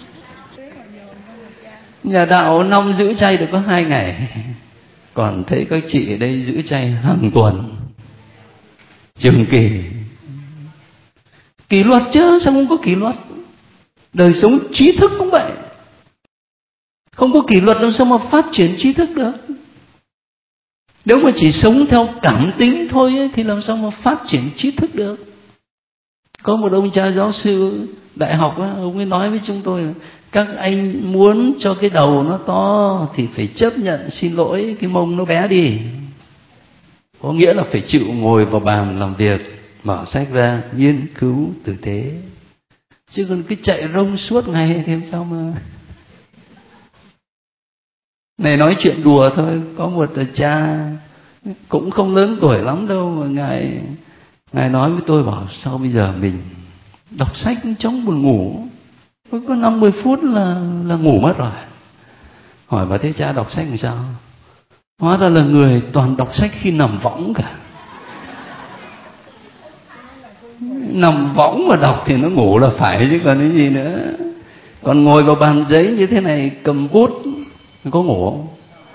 Nhà đạo năm giữ chay được có hai ngày, còn thấy các chị ở đây giữ chay hàng tuần. Trường kỳ. Kỷ luật chứ sao không có kỷ luật? Đời sống trí thức cũng vậy. Không có kỷ luật làm sao mà phát triển trí thức được? Nếu mà chỉ sống theo cảm tính thôi ấy, thì làm sao mà phát triển trí thức được? Có một ông cha giáo sư đại học ấy, ông ấy nói với chúng tôi là các anh muốn cho cái đầu nó to thì phải chấp nhận xin lỗi cái mông nó bé đi. Có nghĩa là phải chịu ngồi vào bàn làm việc, mở sách ra nghiên cứu tử tế. Chứ còn cứ chạy rông suốt ngày thì làm sao mà. Này nói chuyện đùa thôi. Có một cha cũng không lớn tuổi lắm đâu, mà ngài ngài nói với tôi bảo sao bây giờ mình đọc sách chống buồn ngủ, có năm mươi phút là là ngủ mất rồi. Hỏi bà thế cha đọc sách làm sao? Hóa ra là người toàn đọc sách khi nằm võng cả. Nằm võng mà đọc thì nó ngủ là phải chứ còn cái gì nữa. Còn ngồi vào bàn giấy như thế này cầm bút có ngủ không?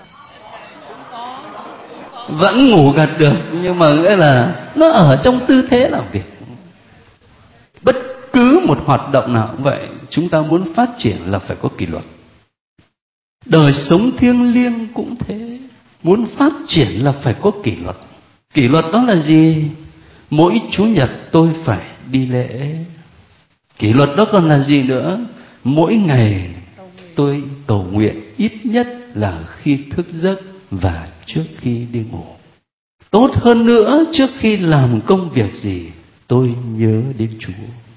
Vẫn ngủ gật được, nhưng mà nghĩa là nó ở trong tư thế làm việc. Bất cứ một hoạt động nào cũng vậy, chúng ta muốn phát triển là phải có kỷ luật. Đời sống thiêng liêng cũng thế, muốn phát triển là phải có kỷ luật. Kỷ luật đó là gì? Mỗi Chủ nhật tôi phải đi lễ. Kỷ luật đó còn là gì nữa? Mỗi ngày tôi cầu nguyện ít nhất là khi thức giấc và trước khi đi ngủ. Tốt hơn nữa, trước khi làm công việc gì tôi nhớ đến Chúa.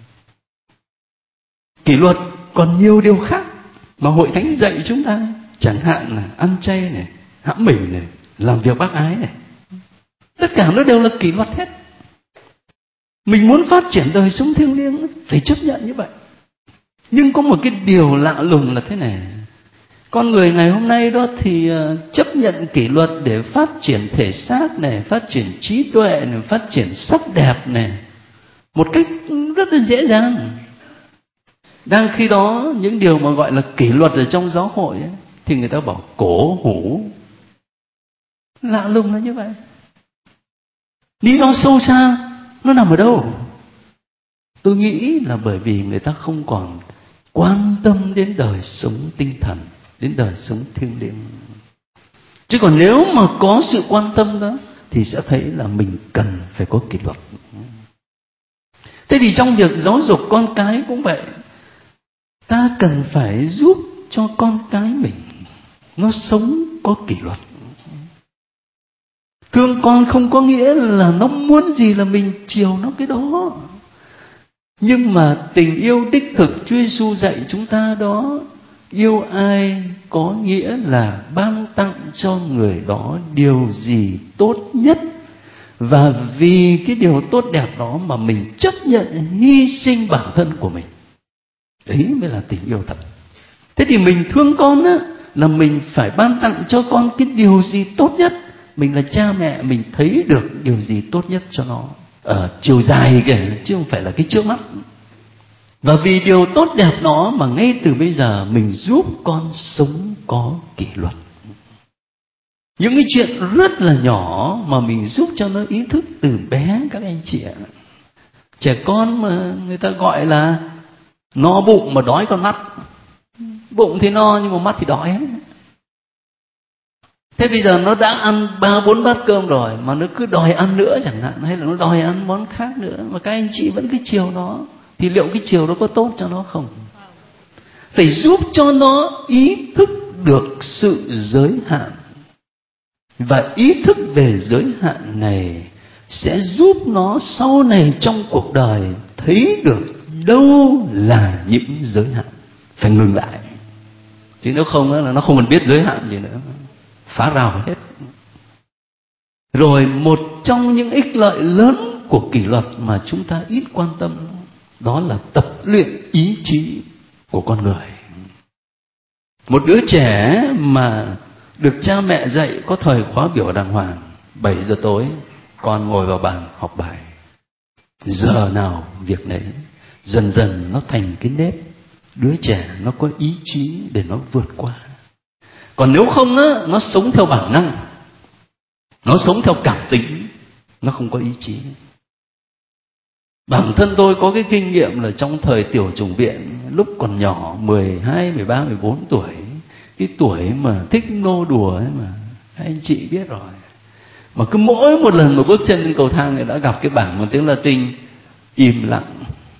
Kỷ luật còn nhiều điều khác mà Hội Thánh dạy chúng ta, chẳng hạn là ăn chay này, hãm mình này, làm việc bác ái này. Tất cả nó đều là kỷ luật hết. Mình muốn phát triển đời sống thiêng liêng phải chấp nhận như vậy. Nhưng có một cái điều lạ lùng là thế này. Con người ngày hôm nay đó thì chấp nhận kỷ luật để phát triển thể xác này, phát triển trí tuệ này, phát triển sắc đẹp này, một cách rất là dễ dàng. Đang khi đó những điều mà gọi là kỷ luật ở trong giáo hội ấy, thì người ta bảo cổ hủ. Lạ lùng là như vậy. Lý do sâu xa nó nằm ở đâu? Tôi nghĩ là bởi vì người ta không còn quan tâm đến đời sống tinh thần, đến đời sống thiêng liêng. Chứ còn nếu mà có sự quan tâm đó thì sẽ thấy là mình cần phải có kỷ luật. Thế thì trong việc giáo dục con cái cũng vậy. Ta cần phải giúp cho con cái mình nó sống có kỷ luật. Thương con không có nghĩa là nó muốn gì là mình chiều nó cái đó. Nhưng mà tình yêu đích thực Chúa Giêsu dạy chúng ta đó, yêu ai có nghĩa là ban tặng cho người đó điều gì tốt nhất, và vì cái điều tốt đẹp đó mà mình chấp nhận hy sinh bản thân của mình. Đấy mới là tình yêu thật. Thế thì mình thương con á, là mình phải ban tặng cho con cái điều gì tốt nhất. Mình là cha mẹ, mình thấy được điều gì tốt nhất cho nó ở chiều dài kìa, chứ không phải là cái trước mắt. Và vì điều tốt đẹp đó mà ngay từ bây giờ mình giúp con sống có kỷ luật. Những cái chuyện rất là nhỏ mà mình giúp cho nó ý thức từ bé các anh chị ạ. Trẻ con mà người ta gọi là no bụng mà đói con mắt. Bụng thì no nhưng mà mắt thì đói. Thế bây giờ nó đã ăn ba bốn bát cơm rồi mà nó cứ đòi ăn nữa chẳng hạn, hay là nó đòi ăn món khác nữa, mà các anh chị vẫn cứ chiều nó, thì liệu cái chiều đó có tốt cho nó không? Phải giúp cho nó ý thức được sự giới hạn. Và ý thức về giới hạn này sẽ giúp nó sau này trong cuộc đời thấy được đâu là những giới hạn, phải ngừng lại. Chứ nếu không là nó không còn biết giới hạn gì nữa, phá rào hết. Rồi một trong những ích lợi lớn của kỷ luật mà chúng ta ít quan tâm, đó là tập luyện ý chí của con người. Một đứa trẻ mà được cha mẹ dạy có thời khóa biểu đàng hoàng, bảy giờ tối con ngồi vào bàn học bài, giờ nào việc đấy, dần dần nó thành cái nếp. Đứa trẻ nó có ý chí để nó vượt qua. Còn nếu không á, nó sống theo bản năng, nó sống theo cảm tính, nó không có ý chí. Bản thân tôi có cái kinh nghiệm là trong thời tiểu chủng viện, lúc còn nhỏ, mười hai, mười ba, mười bốn tuổi, cái tuổi mà thích nô đùa ấy mà, anh chị biết rồi. Mà cứ mỗi một lần mà bước chân lên cầu thang thì đã gặp cái bảng bằng tiếng Latin, im lặng.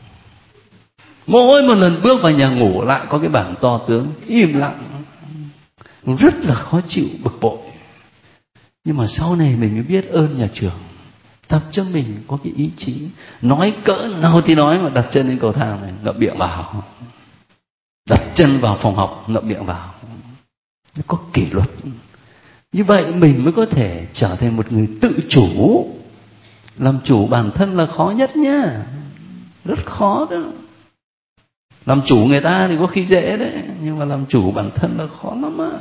Mỗi một lần bước vào nhà ngủ lại có cái bảng to tướng, im lặng. Rất là khó chịu, bực bội. Nhưng mà sau này mình mới biết ơn nhà trường, tập cho mình có cái ý chí. Nói cỡ nào thì nói, mà đặt chân lên cầu thang này ngậm miệng vào, đặt chân vào phòng học ngậm miệng vào. Nó có kỷ luật. Như vậy mình mới có thể trở thành một người tự chủ. Làm chủ bản thân là khó nhất nhá, rất khó đó. Làm chủ người ta thì có khi dễ đấy, nhưng mà làm chủ bản thân là khó lắm á.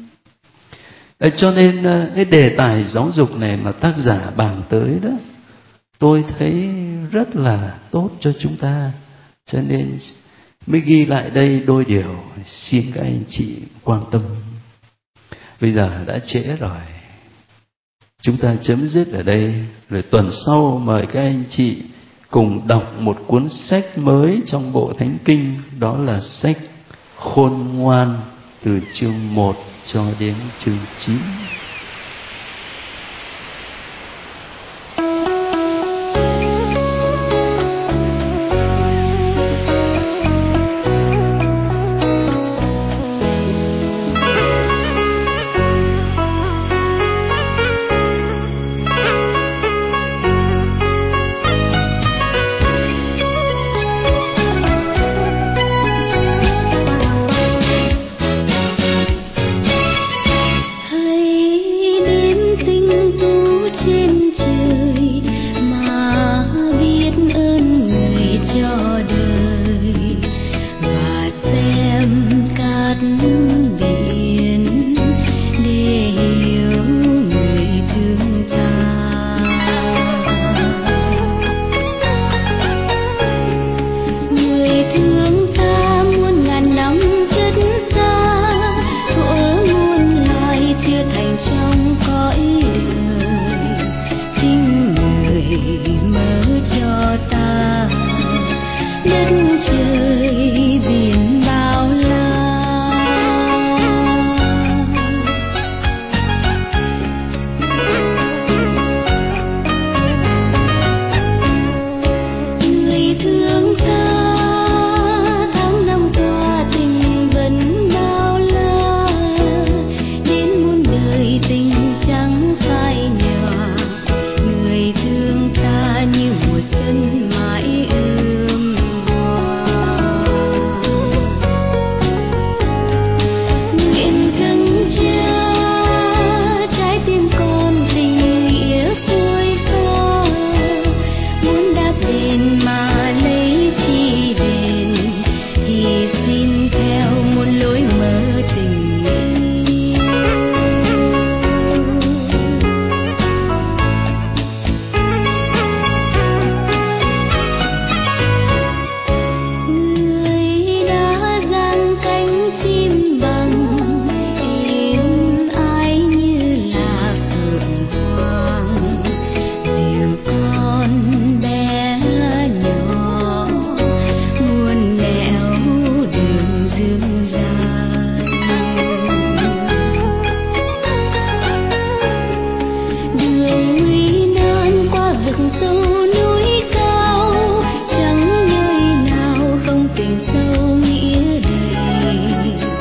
Đấy, cho nên cái đề tài giáo dục này mà tác giả bàn tới đó, tôi thấy rất là tốt cho chúng ta. Cho nên mới ghi lại đây đôi điều, xin các anh chị quan tâm. Bây giờ đã trễ rồi, chúng ta chấm dứt ở đây. Rồi tuần sau mời các anh chị cùng đọc một cuốn sách mới trong bộ Thánh Kinh, đó là sách Khôn Ngoan, từ chương một cho đến chương chín.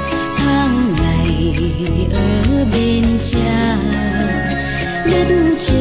bên cha đất trời.